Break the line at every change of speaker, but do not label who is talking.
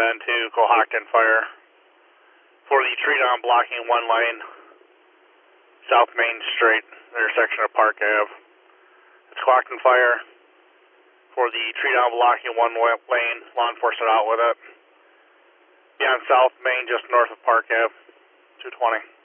to Cohocton Fire for the tree down blocking one lane, South Main Street, intersection of Park Ave. It's Cohocton Fire for the tree down blocking one lane, law enforcement out with it. Be on South Main, just north of Park Ave, 220.